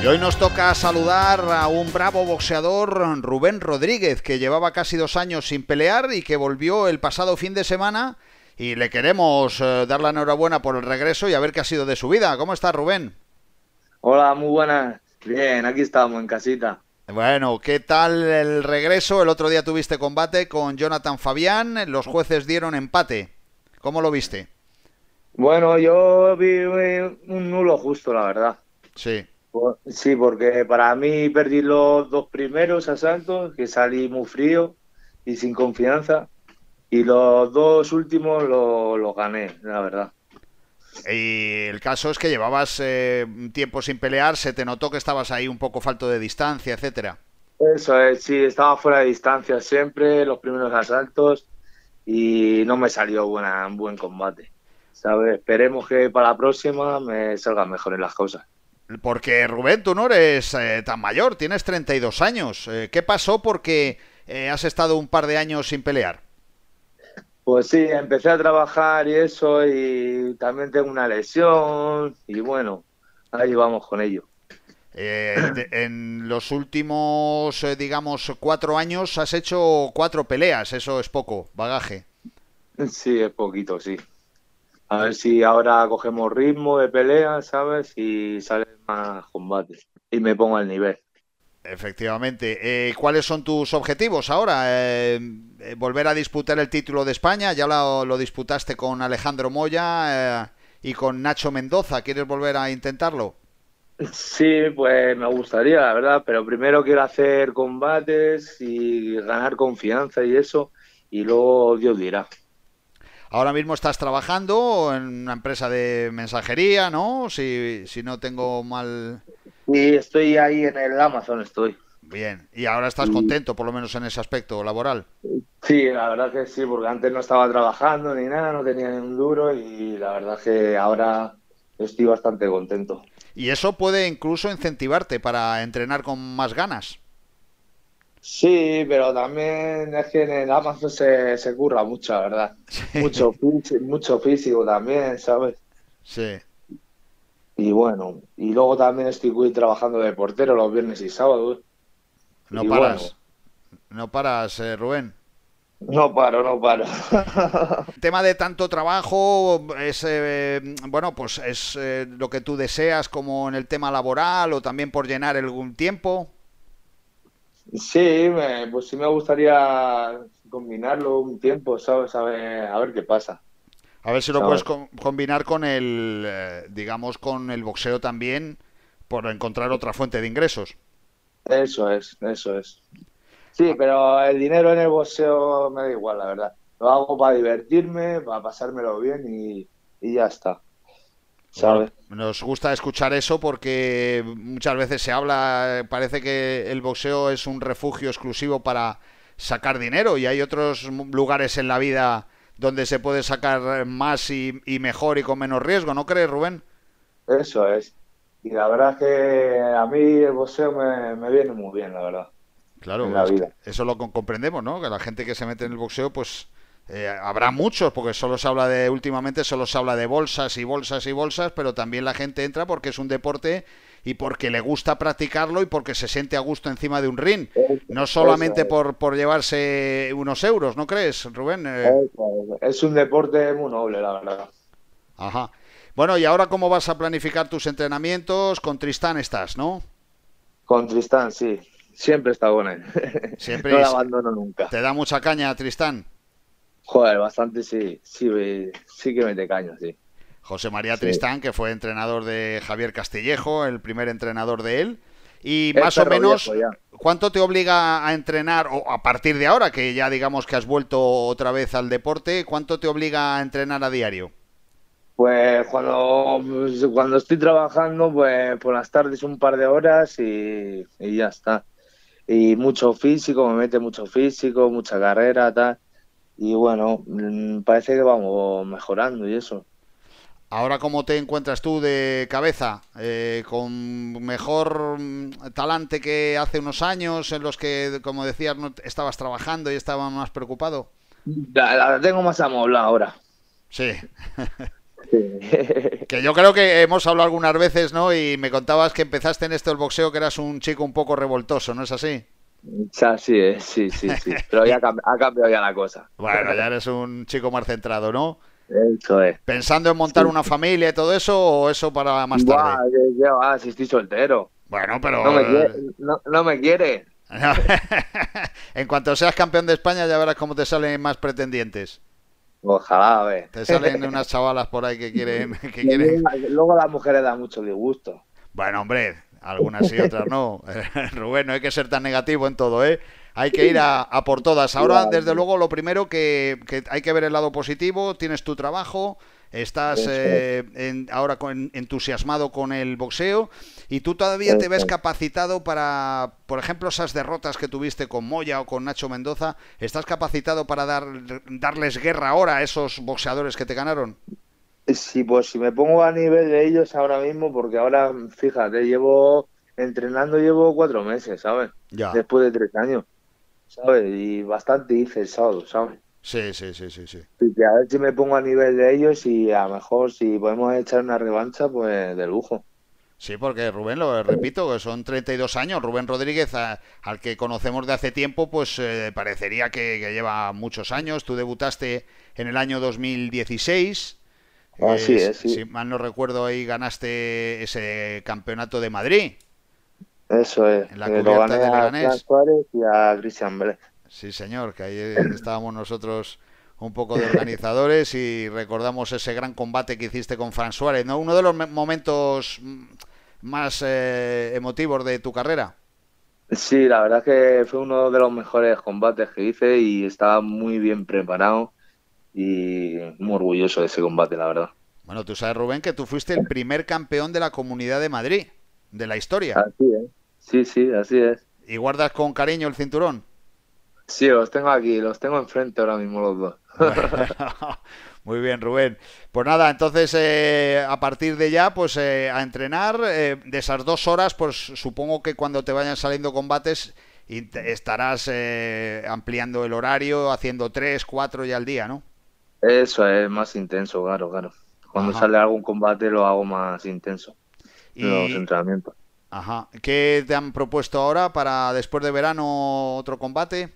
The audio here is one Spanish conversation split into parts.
hoy nos toca saludar a un bravo boxeador, Rubén Rodríguez, que llevaba casi 2 años sin pelear y que volvió el pasado fin de semana, y le queremos dar la enhorabuena por el regreso y a ver qué ha sido de su vida. ¿Cómo está, Rubén? Hola, muy buenas. Bien, aquí estamos en casita. Bueno, ¿qué tal el regreso? El otro día tuviste combate con Jonathan Fabián, los jueces dieron empate. ¿Cómo lo viste? Bueno, yo vi un nulo justo, la verdad. Sí. Sí, porque para mí perdí los dos primeros asaltos, que salí muy frío y sin confianza, y los dos últimos los gané, la verdad. Y el caso es que llevabas tiempo sin pelear, se te notó que estabas ahí un poco falto de distancia, etcétera. Eso es, sí, estaba fuera de distancia siempre, los primeros asaltos, y no me salió un buen combate. ¿Sabes? Esperemos que para la próxima me salgan mejores las cosas. Porque Rubén, tú no eres tan mayor, tienes 32 años. ¿Qué pasó porque has estado un par de años sin pelear? Pues sí, empecé a trabajar y eso, y también tengo una lesión, y bueno, ahí vamos con ello. En los últimos, digamos, 4 años has hecho 4 peleas, eso es poco, bagaje. Sí, es poquito, sí. A ver si ahora cogemos ritmo de pelea, ¿sabes? Y salen más combates. Y me pongo al nivel. Efectivamente. ¿Cuáles son tus objetivos ahora? ¿Volver a disputar el título de España? Ya lo disputaste con Alejandro Moya y con Nacho Mendoza. ¿Quieres volver a intentarlo? Sí, pues me gustaría, la verdad, pero primero quiero hacer combates y ganar confianza y eso, y luego Dios dirá. Ahora mismo estás trabajando en una empresa de mensajería, ¿no? Si no tengo mal... Y estoy ahí en el Amazon, estoy. Bien. Y ahora estás Y contento, por lo menos en ese aspecto laboral. sí, la verdad que sí, porque antes no estaba trabajando ni nada, no tenía ni un duro y la verdad que ahora estoy bastante contento. Y eso puede incluso incentivarte para entrenar con más ganas. Sí, pero también es que en el Amazon se curra mucho, la verdad. Mucho físico también, ¿sabes? Sí. Y bueno, y luego también estoy trabajando de portero los viernes y sábados. No Y bueno, paras. No paras, Rubén. no paro, no paro. El tema de tanto trabajo es, bueno, pues es lo que tú deseas como en el tema laboral o también por llenar algún tiempo. Sí, pues sí me gustaría combinarlo un tiempo, ¿sabes? A ver qué pasa, A ver si lo puedes ¿sabes? combinar con el, digamos, con el boxeo también, por encontrar otra fuente de ingresos. Eso es, eso es. Sí, Ah, pero el dinero en el boxeo me da igual, la verdad. Lo hago para divertirme, para pasármelo bien y ya está, bueno, ¿sabes? nos gusta escuchar eso porque muchas veces se habla, parece que el boxeo es un refugio exclusivo para sacar dinero y hay otros lugares en la vida donde se puede sacar más y mejor y con menos riesgo, ¿no crees, Rubén? Eso es. Y la verdad es que a mí el boxeo me viene muy bien, la verdad, en Claro, la es vida. que eso lo comprendemos, ¿no? Que la gente que se mete en el boxeo, pues habrá muchos, porque solo se habla de, últimamente solo se habla de bolsas y bolsas y bolsas, pero también la gente entra porque es un deporte y porque le gusta practicarlo y porque se siente a gusto encima de un ring. No Eso solamente es. por llevarse unos euros, ¿no crees, Rubén? Es un deporte muy noble, la verdad. Ajá. Bueno, ¿y ahora cómo vas a planificar tus entrenamientos? Con Tristán estás, ¿no? Con Tristán, sí. Siempre está con él. No Siempre lo abandono nunca. te da mucha caña, Tristán. Joder, bastante sí. Sí, sí que mete caño, sí. José María Sí. Tristán, que fue entrenador de Javier Castillejo, el primer entrenador de él. Y Es más o perro menos, viejo ya. ¿cuánto te obliga a entrenar, o a partir de ahora, que ya digamos que has vuelto otra vez al deporte, cuánto te obliga a entrenar a diario? Pues cuando estoy trabajando, pues por las tardes un par de horas y ya está. Y mucho físico, me mete mucho físico, mucha carrera, tal. Y bueno, parece que vamos mejorando y eso. Ahora, ¿cómo te encuentras tú de cabeza? ¿Con mejor talante que hace unos años en los que, como decías, no estabas trabajando y estabas más preocupado? La tengo más amoblada ahora. Sí. Sí. Que yo creo que hemos hablado algunas veces, ¿no? Y me contabas que empezaste en esto del boxeo, que eras un chico un poco revoltoso, ¿no es así? Así es, sí, sí, sí. Pero ya Y ha cambiado ya la cosa. bueno, ya eres un chico más centrado, ¿no? Eso es. ¿Pensando en montar Sí. una familia y todo eso o eso para más tarde? Buah, qué va, si estoy soltero. Bueno, No me quiere, pero no me quiere. en cuanto seas campeón de España ya verás cómo te salen más pretendientes. Ojalá, a ver. Te salen unas chavalas por ahí que quieren, que quieren. Luego a las mujeres da mucho disgusto. Bueno, hombre, algunas sí, otras no. Rubén, no hay que ser tan negativo en todo, ¿eh? Hay que ir a por todas. Ahora, desde luego, lo primero que hay que ver el lado positivo. Tienes tu trabajo, estás Eso, ahora entusiasmado con el boxeo y tú todavía te ves eso. capacitado para, por ejemplo, esas derrotas que tuviste con Moya o con Nacho Mendoza. ¿Estás capacitado para darles guerra ahora a esos boxeadores que te ganaron? Sí, pues si me pongo a nivel de ellos ahora mismo, porque ahora, fíjate, llevo 4 meses, ¿sabes? Ya. Después de 3 años, ¿sabes? Y bastante hice el sábado, ¿sabes? Sí, sí, sí, sí, sí. Y que a ver si me pongo a nivel de ellos y a lo mejor si podemos echar una revancha, pues de lujo. Sí, porque Rubén, lo repito, que son 32 años. Rubén Rodríguez, al que conocemos de hace tiempo, pues parecería que lleva muchos años. Tú debutaste en el año 2016. Así es, sí. Si mal no recuerdo, ahí ganaste ese campeonato de Madrid, Eso es. en la Lo cubierta gané de a Fran Leganés. Suárez y a Christian Bled. Sí, señor, que ahí estábamos nosotros un poco de organizadores y recordamos ese gran combate que hiciste con Fran Suárez, ¿no? Uno de los momentos más emotivos de tu carrera. Sí, la verdad es que fue uno de los mejores combates que hice y estaba muy bien preparado y muy orgulloso de ese combate, la verdad. Bueno, tú sabes, Rubén, que tú fuiste el primer campeón de la Comunidad de Madrid, de la historia. Así es. Sí, sí, así es. ¿Y guardas con cariño el cinturón? Sí, los tengo aquí, los tengo enfrente ahora mismo los dos. Bueno, muy bien, Rubén. Pues nada, entonces a partir de ya, pues a entrenar. De esas 2 horas, pues supongo que cuando te vayan saliendo combates estarás ampliando el horario, haciendo 3, 4 ya al día, ¿no? Eso es más intenso, claro, claro. Cuando Ajá. sale algún combate lo hago más intenso en los Y, entrenamientos. ajá. ¿Qué te han propuesto ahora para después de verano otro combate?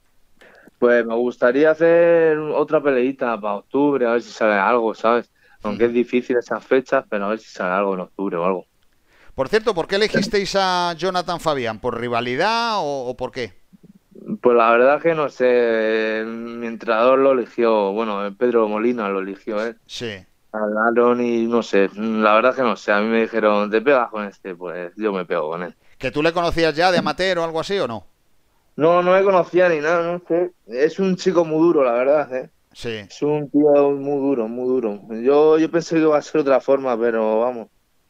Pues me gustaría hacer otra peleita para octubre, a ver si sale algo, ¿sabes? Aunque es difícil esas fechas, pero a ver si sale algo en octubre o algo. Por cierto, ¿por qué elegisteis a Jonathan Fabián? ¿Por rivalidad o por qué? Pues la verdad que no sé, mi entrenador lo eligió, bueno, Pedro Molina lo eligió él. Sí. Hablaron y no sé, la verdad que no sé, a mí me dijeron, ¿te pegas con este? Pues yo me pego con él. ¿Que tú le conocías ya de amateur o algo así o no? No, no me conocía ni nada, no sé. Es un chico muy duro, la verdad, ¿eh? Sí. Es un tío muy duro, muy duro. Yo pensé que iba a ser otra forma, pero vamos.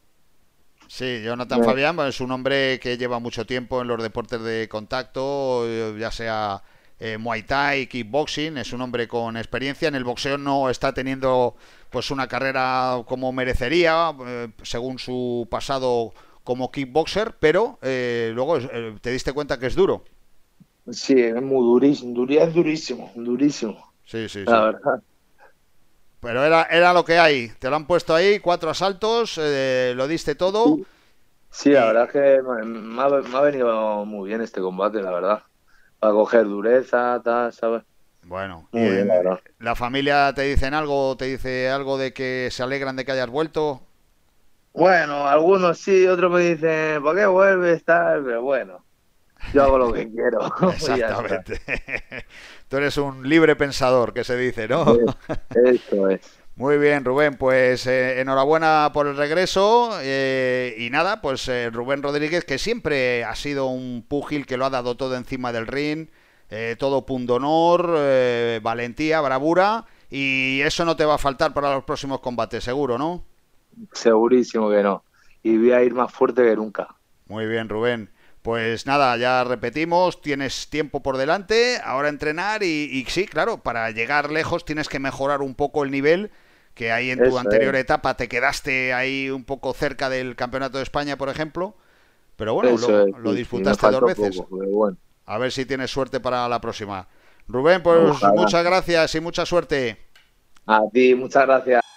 Sí, Jonathan No. Fabián pues, es un hombre que lleva mucho tiempo en los deportes de contacto, ya sea Muay Thai, kickboxing, es un hombre con experiencia. En el boxeo no está teniendo pues una carrera como merecería, según su pasado como kickboxer, pero luego te diste cuenta que es duro. Sí, es muy durísimo, es durísimo, durísimo, Sí, sí, la sí. verdad. Pero era lo que hay. Te lo han puesto ahí, 4 asaltos, lo diste todo Sí, sí, la y verdad es que me ha venido muy bien este combate, la verdad. Para coger dureza, tal, ¿sabes? bueno, Muy bien, la verdad. ¿la familia te dicen algo, te dice algo de que se alegran de que hayas vuelto? Bueno, algunos sí, otros me dicen, ¿por qué vuelves, tal? Pero bueno, yo hago lo que quiero y ya está. Exactamente. Tú eres un libre pensador, que se dice, ¿no? Eso es. Muy bien, Rubén, pues enhorabuena por el regreso y nada, pues Rubén Rodríguez, que siempre ha sido un púgil que lo ha dado todo encima del ring, todo pundonor, valentía, bravura y eso no te va a faltar para los próximos combates, seguro, ¿no? Segurísimo que no. Y voy a ir más fuerte que nunca. Muy bien, Rubén. Pues nada, ya repetimos, tienes tiempo por delante, ahora entrenar y sí, claro, para llegar lejos tienes que mejorar un poco el nivel, que ahí en tu Eso anterior es, etapa te quedaste ahí un poco cerca del Campeonato de España, por ejemplo, pero bueno, eso es, lo sí, sí, me disputaste dos faltó veces. poco, pero bueno. A ver si tienes suerte para la próxima. Rubén, pues Ojalá. muchas gracias y mucha suerte. A ti, muchas gracias.